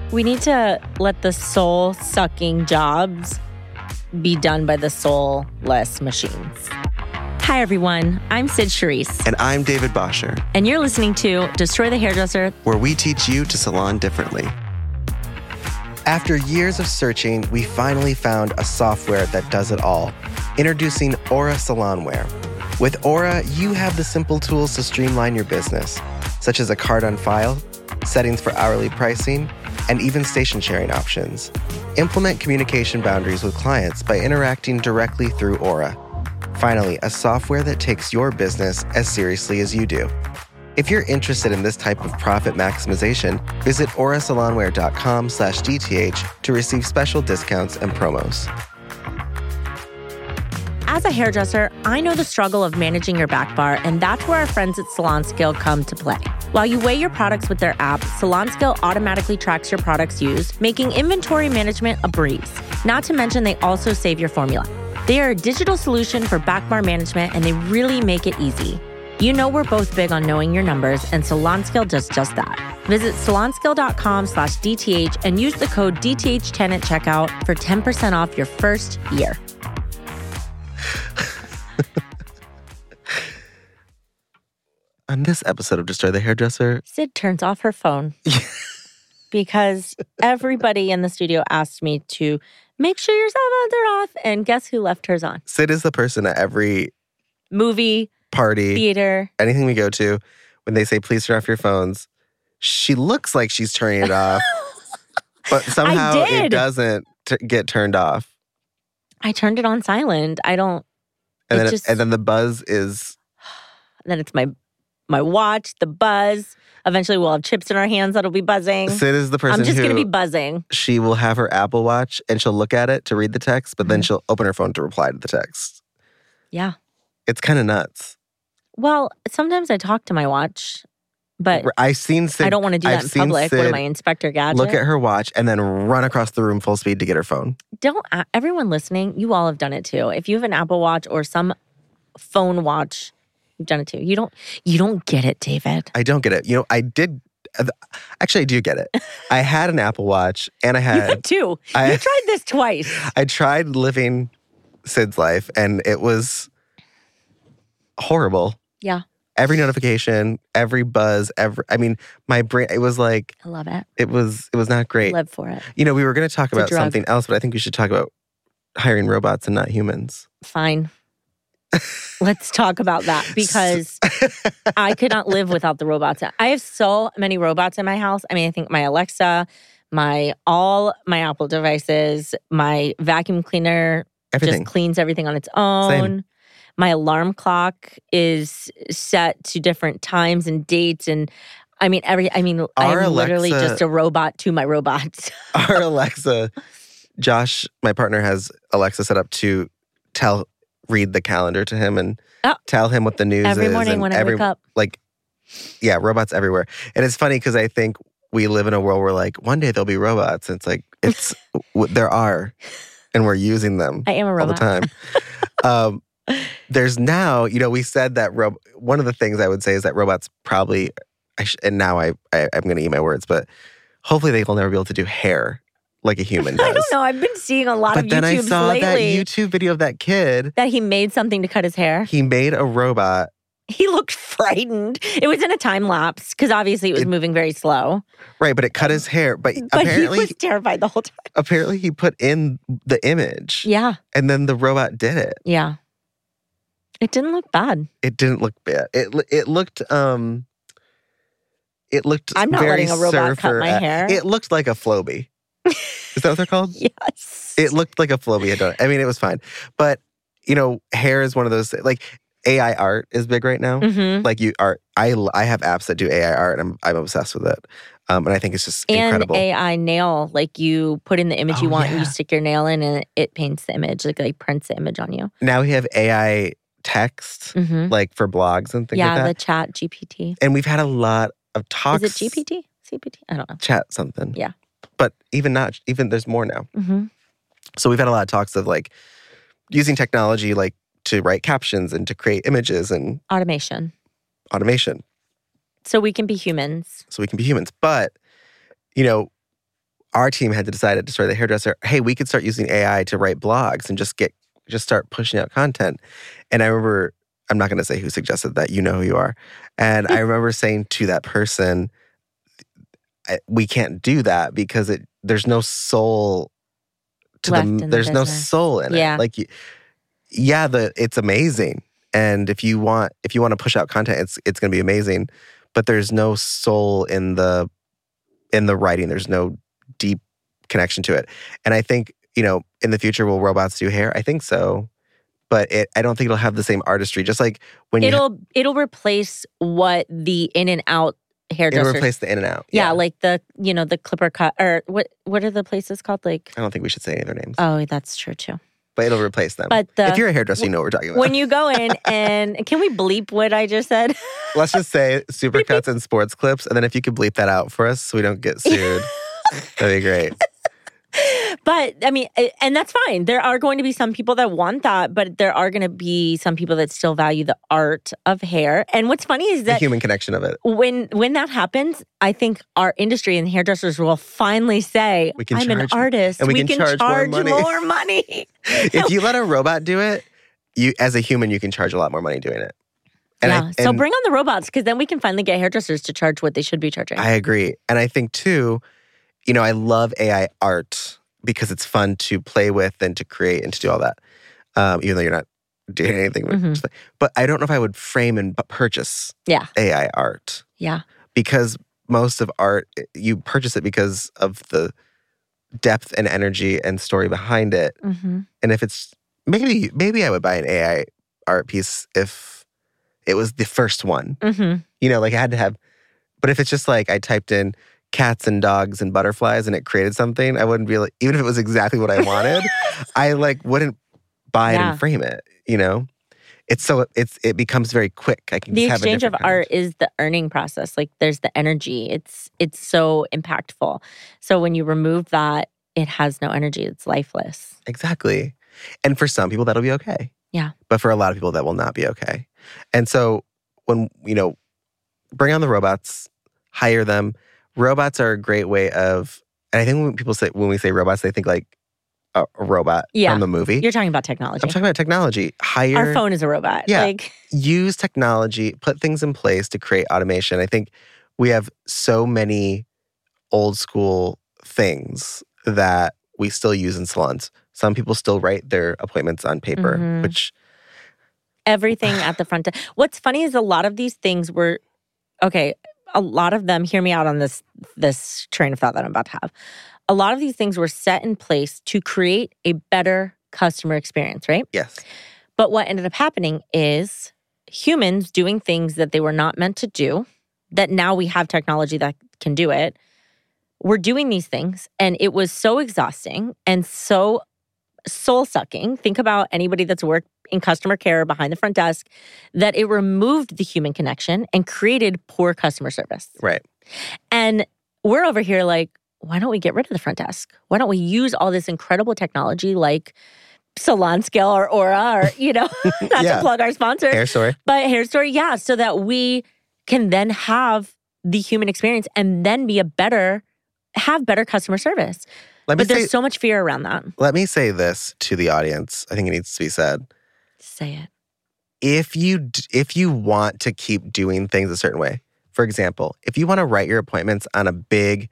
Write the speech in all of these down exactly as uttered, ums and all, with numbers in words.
We need to let the soul-sucking jobs be done by the soulless machines. Hi, everyone. I'm Sid Charisse. And I'm David Bosher. And you're listening to Destroy the Hairdresser, where we teach you to salon differently. After years of searching, we finally found a software that does it all. Introducing Aura Salonware. With Aura, you have the simple tools to streamline your business, such as a card on file, settings for hourly pricing, and even station sharing options. Implement communication boundaries with clients by interacting directly through Aura. Finally, a software that takes your business as seriously as you do. If you're interested in this type of profit maximization, visit aurasalonware.com slash DTH to receive special discounts and promos. As a hairdresser, I know the struggle of managing your back bar, and that's where our friends at SalonScale come to play. While you weigh your products with their app, SalonScale automatically tracks your products used, making inventory management a breeze. Not to mention, they also save your formula. They are a digital solution for back bar management, and they really make it easy. You know we're both big on knowing your numbers, and SalonScale does just that. Visit salonscale.com slash DTH and use the code D T H ten at checkout for ten percent off your first year. On this episode of Destroy the Hairdresser, Sid turns off her phone because everybody in the studio asked me to make sure your cell phones are off, and guess who left hers on? Sid is the person at every movie, party, theater, anything we go to, when they say, please turn off your phones, she looks like she's turning it off, but somehow it doesn't t- get turned off. I turned it on silent. I don't. And then, just, it, and then the buzz is. Then it's my my watch, the buzz. Eventually, we'll have chips in our hands that'll be buzzing. Sid is the person I'm just who going to be buzzing. She will have her Apple Watch and she'll look at it to read the text, but mm-hmm. then she'll open her phone to reply to the text. Yeah. It's kind of nuts. Well, sometimes I talk to my watch, but I've seen Sid, I don't want to do that I've in public. Sid what am I, Inspector Gadget? Look at her watch and then run across the room full speed to get her phone. Don't, uh, everyone listening, you all have done it too. If you have an Apple Watch or some phone watch, you've done it too. You don't, you don't get it, David. I don't get it. You know, I did, actually I do get it. I had an Apple Watch and I had. You had two. I, you tried this twice. I tried living Sid's life and it was horrible. Yeah. Every notification, every buzz, every, I mean, my brain, it was like. I love it. It was, it was not great. Live for it. You know, we were going to talk It's about something else, but I think we should talk about hiring robots and not humans. Fine. Let's talk about that because I could not live without the robots. I have so many robots in my house. I mean, I think my Alexa, my all my Apple devices, my vacuum cleaner everything. just cleans everything on its own. Same. My alarm clock is set to different times and dates, and I mean every. I mean, Our I'm literally Alexa, just a robot to my robots. Our Alexa, Josh, my partner, has Alexa set up to tell. Read the calendar to him and oh, tell him what the news every is. Every morning when every, I wake up. Like, yeah, robots everywhere. And it's funny because I think we live in a world where like one day there'll be robots. And it's like, it's, there are, and we're using them I am a robot. all the time. um, there's now, you know, we said that, ro- one of the things I would say is that robots probably, I sh- and now I, I, I'm going to eat my words, but hopefully they will never be able to do hair like a human does. I don't know. I've been seeing a lot but of YouTubes then I saw lately. that YouTube video of that kid. That he made something to cut his hair. He made a robot. He looked frightened. It was in a time lapse because obviously it was it, moving very slow. Right, but it cut his hair. But, but apparently he was terrified the whole time. Apparently he put in the image. Yeah. And then the robot did it. Yeah. It didn't look bad. It didn't look bad. It it looked um it looked I'm not very letting a robot cut my at, hair. It looked like a Flowbee. Is that what they're called? Yes. It looked like a Flowbee had done it. I mean, it was fine. But, you know, hair is one of those, like, A I art is big right now. Mm-hmm. Like, you are, I, I have apps that do A I art, and I'm, I'm obsessed with it. Um, and I think it's just and incredible. And A I nail, like you put in the image oh, you want yeah. and you stick your nail in and it paints the image, like, like prints the image on you. Now we have A I text, mm-hmm. like for blogs and things yeah, like that. Yeah, the chat G P T. And we've had a lot of talks. Is it G P T? C P T? I don't know. Chat something. Yeah. But even not, even there's more now. Mm-hmm. So we've had a lot of talks of like using technology like to write captions and to create images and automation. Automation. So we can be humans. So we can be humans. But, you know, our team had to decide at Destroy the Hairdresser, hey, we could start using A I to write blogs and just get just start pushing out content. And I remember, I'm not going to say who suggested that. You know who you are. And I remember saying to that person, we can't do that because it there's no soul to Left the in there's the no business. soul in Yeah. it. Like, yeah, the it's amazing. And if you want if you want to push out content, it's it's going to be amazing. But there's no soul in the in the writing. There's no deep connection to it. And I think, you know, in the future, will robots do hair? I think so. But it, I don't think it'll have the same artistry. Just like when you It'll it'll replace what the in and out hairdressers. it'll replace the in and out. Yeah, like the you know the clipper cut or what what are the places called? Like I don't think we should say any of their names. oh, that's true too. But it'll replace them. But the, if you're a hairdresser, you know what we're talking about. when you go in and can we bleep what I just said? Let's just say supercuts and sports clips, and then if you could bleep that out for us so we don't get sued, that'd be great. But I mean, and that's fine. There are going to be some people that want that, but there are going to be some people that still value the art of hair. And what's funny is The that human connection of it. when when that happens, I think our industry and hairdressers will finally say, We can "I'm an charge- artist. and we can charge more money." more money." If you let a robot do it, you as a human, you can charge a lot more money doing it. And yeah. I, so and bring on the robots because then we can finally get hairdressers to charge what they should be charging. I agree. And I think too, you know, I love A I art because it's fun to play with and to create and to do all that. Um, even though you're not doing anything. With Mhm. just, but I don't know if I would frame and purchase yeah. A I art. Yeah. Because most of art, you purchase it because of the depth and energy and story behind it. Mm-hmm. And if it's, maybe maybe I would buy an A I art piece if it was the first one. Mm-hmm. You know, like I had to have, but if it's just like I typed in cats and dogs and butterflies and it created something, I wouldn't be like, even if it was exactly what I wanted, I like wouldn't buy it Yeah. and frame it, you know? It's so, it's it becomes very quick. I can The just have a exchange of different kind art is the earning process. Like there's the energy. It's it's so impactful. So when you remove that, it has no energy. It's lifeless. Exactly. And for some people, that'll be okay. Yeah. But for a lot of people, that will not be okay. And so when, you know, bring on the robots, hire them. Robots are a great way of, and I think when people say, when we say robots, they think like a, a robot Yeah. from the movie. You're talking about technology. I'm talking about technology. Hire, Our phone is a robot. Yeah. Like use technology, put things in place to create automation. I think we have so many old school things that we still use in salons. Some people still write their appointments on paper, Mhm. which everything at the front desk. What's funny is a lot of these things were, okay, a lot of them, hear me out on this this train of thought that I'm about to have. A lot of these things were set in place to create a better customer experience, right? yes. But what ended up happening is humans doing things that they were not meant to do, that now we have technology that can do it. We're doing these things, and it was so exhausting and so soul-sucking. Think about anybody that's worked in customer care behind the front desk, that it removed the human connection and created poor customer service. Right. And we're over here like, why don't we get rid of the front desk? Why don't we use all this incredible technology like Salon Scale or Aura or, you know, not Yeah. to plug our sponsor, Hair story. but Hair Story, yeah, so that we can then have the human experience and then be a better, have better customer service. Let me But there's say, so much fear around that. let me say this to the audience. I think it needs to be said. Say it. If you d- if you want to keep doing things a certain way, for example, if you want to write your appointments on a big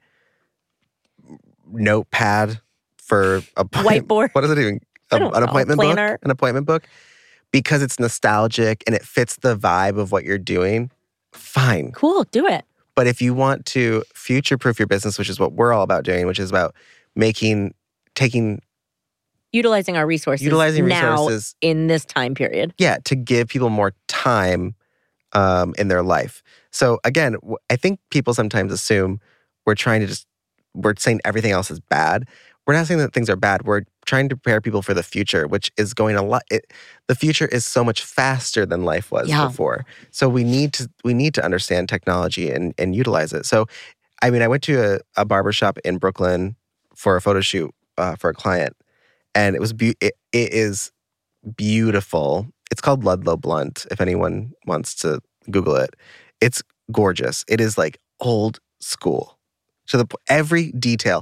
notepad for a Whiteboard. what is it even? I A, don't an know. appointment Planner. book? An appointment book? Because it's nostalgic and it fits the vibe of what you're doing, fine. Cool, do it. But if you want to future-proof your business, which is what we're all about doing, which is about making, taking, Utilizing our resources utilizing now resources, in this time period. yeah, to give people more time um, in their life. So again, w- I think people sometimes assume we're trying to just, we're saying everything else is bad. We're not saying that things are bad. We're trying to prepare people for the future, which is going a lot. It, the future is so much faster than life was Yeah. before. So we need to we need to understand technology and and utilize it. So, I mean, I went to a, a barbershop in Brooklyn for a photo shoot uh, for a client, and it was be- it, it is beautiful. It's called Ludlow Blunt. If anyone wants to Google it, it's gorgeous. It is like old school. So the every detail.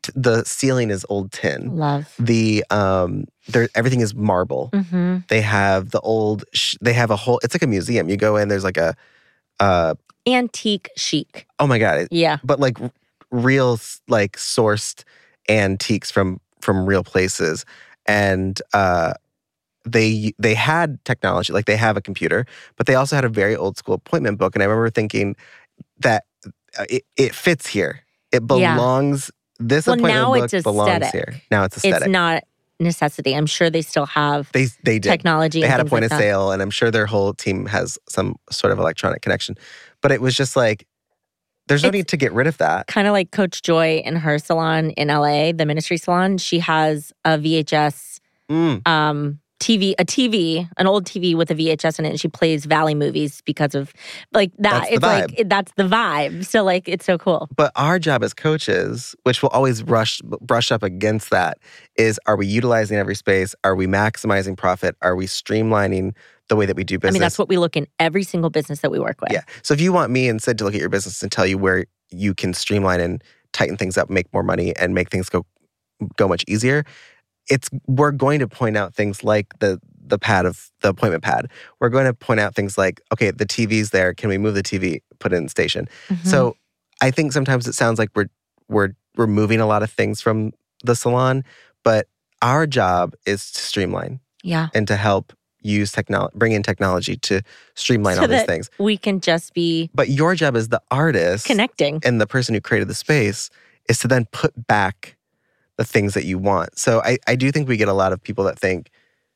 t- the ceiling is old tin. Love. The um, there everything is marble. Mm-hmm. They have the old. Sh- they have a whole. It's like a museum. You go in. There's like a. Uh, Antique chic. oh my god. It, Yeah. But like r- real like sourced antiques from from real places, and uh, they they had technology. Like they have a computer, but they also had a very old school appointment book. And I remember thinking that it, it fits here. It belongs. Yeah. This well, appointment now book it's belongs aesthetic. here. Now it's aesthetic. It's not necessity. I'm sure they still have they they did. technology. They and had a things point like of that. sale, and I'm sure their whole team has some sort of electronic connection. But it was just like, there's no It's need to get rid of that. Kind of like Coach Joy in her salon in L A, the Ministry Salon. She has a V H S Mm. um, T V, a T V, an old T V with a V H S in it, and she plays Valley movies because of like that. That's the it's vibe. like it, that's the vibe. So like it's so cool. But our job as coaches, which will always rush brush up against that, is: are we utilizing every space? Are we maximizing profit? Are we streamlining the way that we do business? I mean, that's what we look in every single business that we work with. Yeah. So if you want me and Sid to look at your business and tell you where you can streamline and tighten things up, make more money, and make things go go much easier, it's we're going to point out things like the the pad of the appointment pad. We're going to point out things like, okay, the T V's there. Can we move the T V, put it in the station? Mm-hmm. So I think sometimes it sounds like we're we're removing a lot of things from the salon, but our job is to streamline. Yeah. And to help use technology, bring in technology to streamline so all these that things. We can just be But your job as the artist connecting. and the person who created the space is to then put back the things that you want. So I, I do think we get a lot of people that think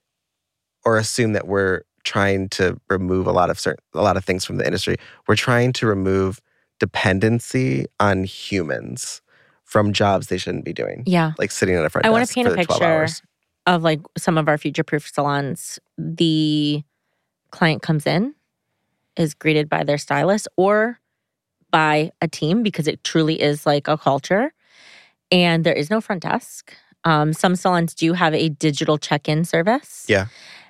or assume that we're trying to remove a lot of certain a lot of things from the industry. We're trying to remove dependency on humans from jobs they shouldn't be doing. Yeah. Like sitting at a front I want desk to paint for a the twelve picture hours. of like some of our future-proof salons. The client comes in, is greeted by their stylist or by a team because it truly is like a culture. And there is no front desk. Um, some salons do have a digital check-in service. Yeah.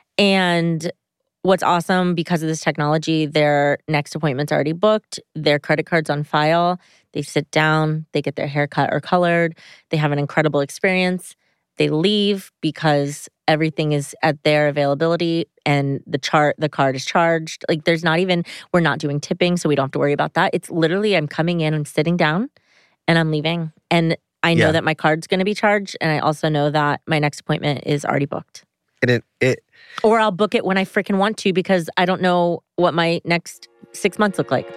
And what's awesome because of this technology, their next appointment's already booked, their credit card's on file, they sit down, they get their hair cut or colored, they have an incredible experience, they leave because everything is at their availability and the chart, the card is charged. Like there's not even, we're not doing tipping, so we don't have to worry about that. It's literally I'm coming in, I'm sitting down, and I'm leaving. And I know Yeah. that my card's going to be charged, and I also know that my next appointment is already booked. And it it Or I'll book it when I freaking want to because I don't know what my next six months look like.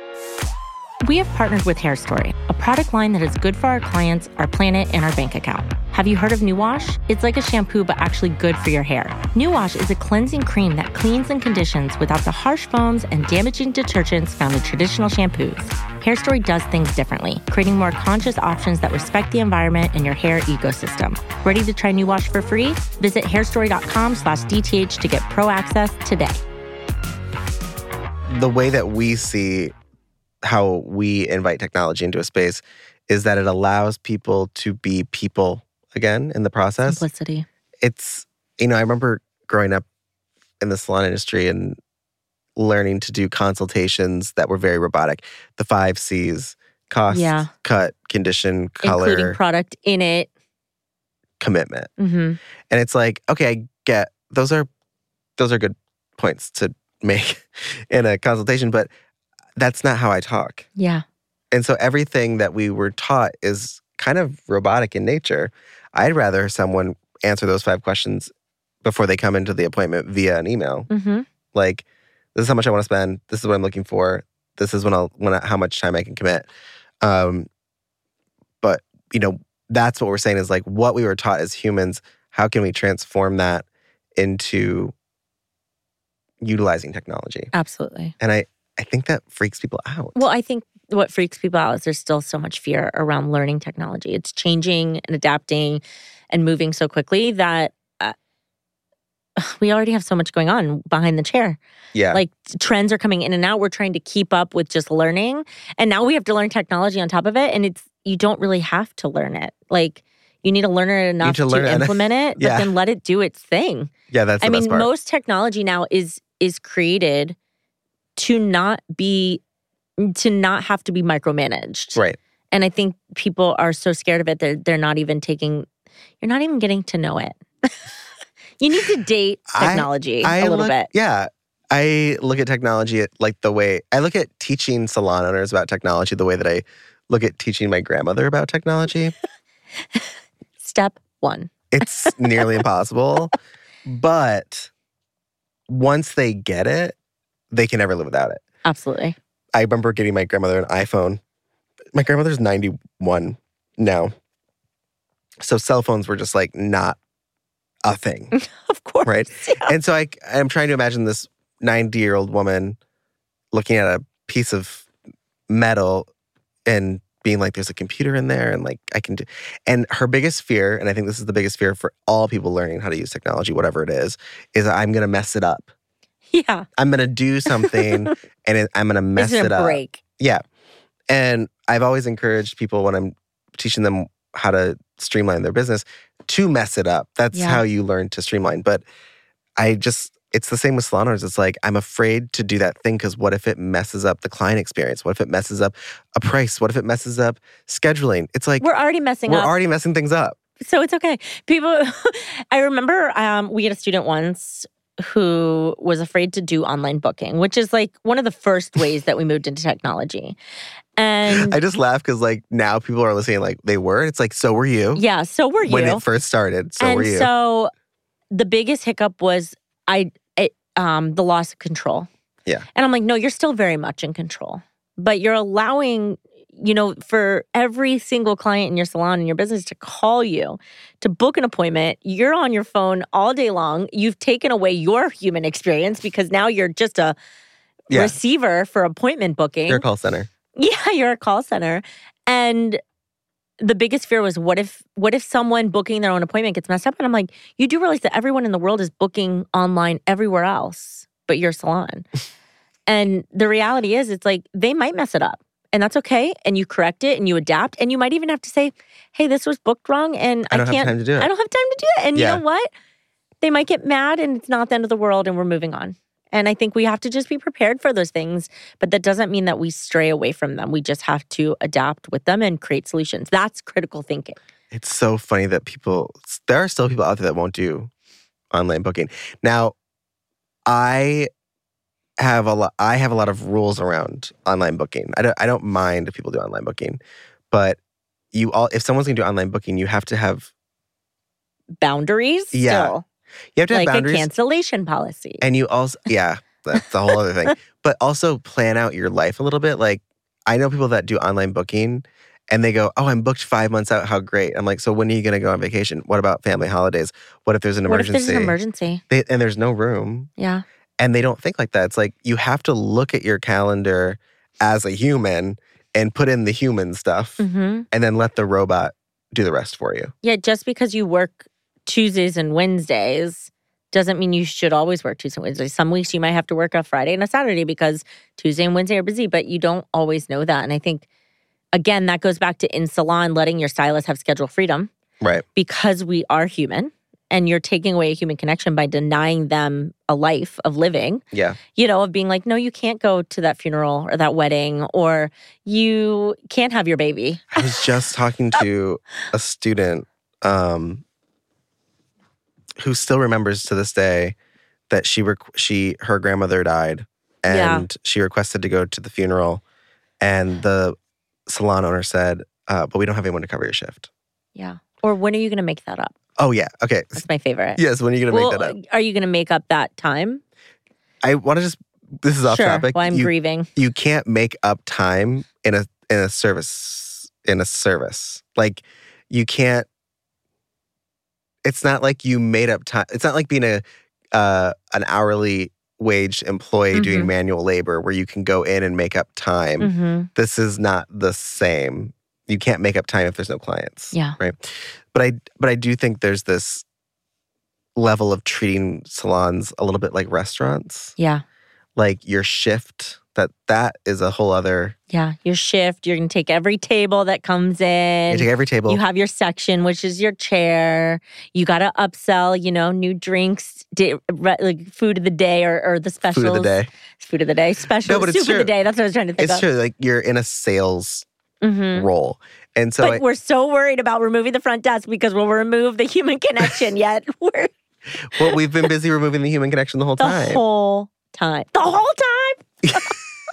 We have partnered with Hair Story, a product line that is good for our clients, our planet, and our bank account. Have you heard of New Wash? It's like a shampoo, but actually good for your hair. New Wash is a cleansing cream that cleans and conditions without the harsh foams and damaging detergents found in traditional shampoos. Hair Story does things differently, creating more conscious options that respect the environment and your hair ecosystem. Ready to try New Wash for free? Visit hairstory.com slash DTH to get pro access today. the way that we see how we invite technology into a space is that it allows people to be people again in the process. Simplicity. It's, you know, I remember growing up in the salon industry and learning to do consultations that were very robotic. The five C's: cost, Yeah. cut, condition, color, Including product in it. commitment. Mm-hmm. And it's like, okay, I get those are those are good points to make in a consultation, but that's not how I talk. Yeah. And so everything that we were taught is kind of robotic in nature. I'd rather someone answer those five questions before they come into the appointment via an email. Mm-hmm. Like, this is how much I want to spend. This is what I'm looking for. This is when I'll when I, how much time I can commit. Um, but you know, that's what we're saying is like what we were taught as humans. How can we transform that into utilizing technology? Absolutely. And I I think that freaks people out. Well, I think what freaks people out is there's still so much fear around learning technology. It's changing and adapting and moving so quickly that uh, we already have so much going on behind the chair. Yeah. Like trends are coming in and out. We're trying to keep up with just learning. And now we have to learn technology on top of it. And it's you don't really have to learn it. Like you need to learn it enough to to, learn it. implement it, but Yeah. then let it do its thing. yeah, that's the I best mean, part. most technology now is is created to not be to not have to be micromanaged. Right. And I think people are so scared of it that they're not even taking, you're not even getting to know it. You need to date technology I, I a little look, bit. Yeah. I look at technology at like the way, I look at teaching salon owners about technology the way that I look at teaching my grandmother about technology. Step one. It's nearly impossible. But once they get it, they can never live without it. Absolutely. I remember getting my grandmother an iPhone. My grandmother's ninety-one now. So cell phones were just like not a thing. Of course. Right? Yeah. And so I, I'm trying to imagine this ninety-year-old woman looking at a piece of metal and being like, there's a computer in there and like I can do. And her biggest fear, and I think this is the biggest fear for all people learning how to use technology, whatever it is, is I'm going to mess it up. Yeah. I'm going to do something and it, I'm going to mess it's it up. break. Yeah. And I've always encouraged people when I'm teaching them how to streamline their business to mess it up. That's Yeah. how you learn to streamline. But I just, it's the same with salon owners. It's like, I'm afraid to do that thing because what if it messes up the client experience? What if it messes up a price? What if it messes up scheduling? It's like, We're already messing we're up. already messing things up. So it's okay. People, I remember um, we had a student once who was afraid to do online booking, which is like one of the first ways that we moved into technology. And I just laugh because like now people are listening like they were. It's like, so were you. yeah, so were you. When it first started, so and were you. so the biggest hiccup was I it, um, the loss of control. Yeah. And I'm like, no, you're still very much in control. But you're allowing, you know, for every single client in your salon and your business to call you, to book an appointment. You're on your phone all day long. You've taken away your human experience because now you're just a Yeah. receiver for appointment booking. You're a call center. Yeah, you're a call center. And the biggest fear was what if what if someone booking their own appointment gets messed up? And I'm like, you do realize that everyone in the world is booking online everywhere else but your salon. And the reality is it's like they might mess it up. And that's okay. And you correct it and you adapt. And you might even have to say, hey, this was booked wrong and I I, don't can't have time to do it. I don't have time to do it. And Yeah. you know what? They might get mad and it's not the end of the world and we're moving on. And I think we have to just be prepared for those things. But that doesn't mean that we stray away from them. We just have to adapt with them and create solutions. That's critical thinking. It's so funny that people, there are still people out there that won't do online booking. Now, I have a lot, I have a lot of rules around online booking. I don't, I don't mind if people do online booking, but you all, if someone's going to do online booking, you have to have Boundaries Yeah. still. You have to Like have a boundaries. cancellation policy. And you also, yeah, that's a whole other thing. But also plan out your life a little bit. Like, I know people that do online booking and they go, oh, I'm booked five months out. How great. I'm like, so when are you going to go on vacation? What about family holidays? What if there's an What if emergency? there's an emergency? They, and there's no room. Yeah. And they don't think like that. It's like, you have to look at your calendar as a human and put in the human stuff Mm-hmm. and then let the robot do the rest for you. Yeah, just because you work Tuesdays and Wednesdays doesn't mean you should always work Tuesdays and Wednesdays. Some weeks you might have to work a Friday and a Saturday because Tuesday and Wednesday are busy, but you don't always know that. And I think, again, that goes back to in salon, letting your stylist have schedule freedom Right. because we are human and you're taking away a human connection by denying them a life of living, Yeah. you know, of being like, no, you can't go to that funeral or that wedding or you can't have your baby. I was just talking to a student um, who still remembers to this day that she requ- she her grandmother died and Yeah. she requested to go to the funeral, and the salon owner said, uh, "But we don't have anyone to cover your shift." Yeah. Or when are you going to make that up? Oh yeah, okay, That's my favorite. yes. When are you gonna Well, make that up? are you going to make up that time? I want to just. This is off sure. topic. Well, I'm you, grieving. you can't make up time in a in a service in a service like you can't. It's not like you made up time. It's not like being a uh, an hourly wage employee doing Mhm. manual labor where you can go in and make up time. Mm-hmm. This is not the same. You can't make up time if there's no clients. Yeah. Right. But I but I do think there's this level of treating salons a little bit like restaurants. Yeah. Like your shift, that that is a whole other. Yeah. Your shift, you're going to take every table that comes in. You take every table. You have your section, which is your chair. You got to upsell, you know, new drinks, di- re- like food of the day or, or the specials. Food of the day. Food of the day. Special No, but it's soup true. of the day. That's what I was trying to think It's of. true. Like you're in a sales mm-hmm. role. And so but I, we're so worried about removing the front desk because we'll remove the human connection, yet we're... well, we've been busy removing the human connection the whole the time. The whole time. The whole time?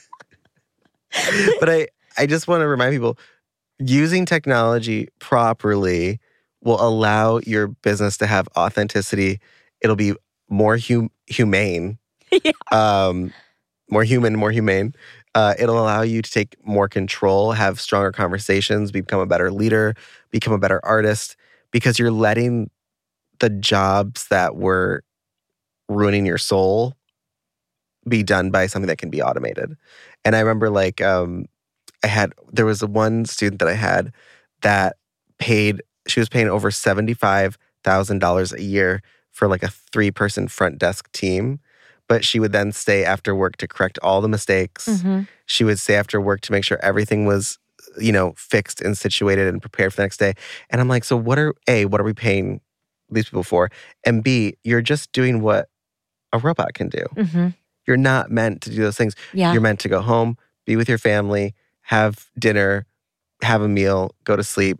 But I, I just want to remind people, using technology properly will allow your business to have authenticity. It'll be more hum- humane. Yeah. Um, more human, more humane. Uh, it'll allow you to take more control, have stronger conversations, become a better leader, become a better artist, because you're letting the jobs that were ruining your soul be done by something that can be automated. And I remember like um, I had, there was one student that I had that paid, she was paying over seventy-five thousand dollars a year for like a three-person front desk team. But she would then stay after work to correct all the mistakes. Mm-hmm. She would stay after work to make sure everything was, you know, fixed and situated and prepared for the next day. And I'm like, so what are, A, what are we paying these people for? And B, you're just doing what a robot can do. Mm-hmm. You're not meant to do those things. Yeah. You're meant to go home, be with your family, have dinner, have a meal, go to sleep,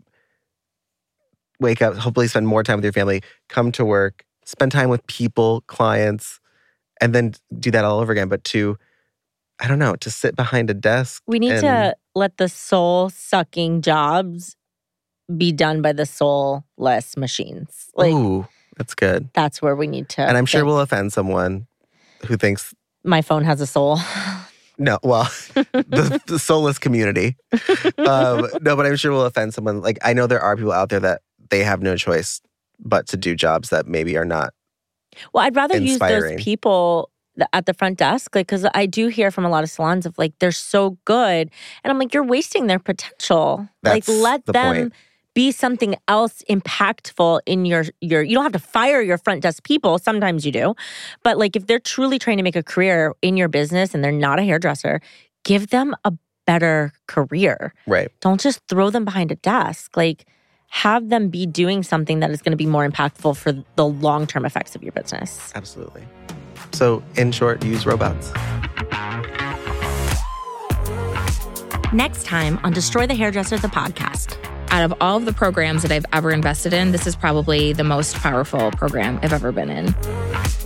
wake up, hopefully spend more time with your family, come to work, spend time with people, clients, and then do that all over again. But to, I don't know, to sit behind a desk. We need and, to let the soul-sucking jobs be done by the soulless machines. Like, ooh, that's good. That's where we need to. And I'm sure think. we'll offend someone who thinks my phone has a soul. No, well, the, the soulless community. Um, no, but I'm sure we'll offend someone. Like, I know there are people out there that they have no choice but to do jobs that maybe are not Well, I'd rather inspiring. use those people at the front desk, like, because I do hear from a lot of salons of like, they're so good. And I'm like, you're wasting their potential. That's like, let the them point. be something else impactful in your, your, you don't have to fire your front desk people. Sometimes you do. But like, if they're truly trying to make a career in your business and they're not a hairdresser, give them a better career. Right. Don't just throw them behind a desk. Like, have them be doing something that is going to be more impactful for the long-term effects of your business. Absolutely. So, in short, use robots. Next time on Destroy the Hairdresser, the podcast. Out of all of the programs that I've ever invested in, this is probably the most powerful program I've ever been in.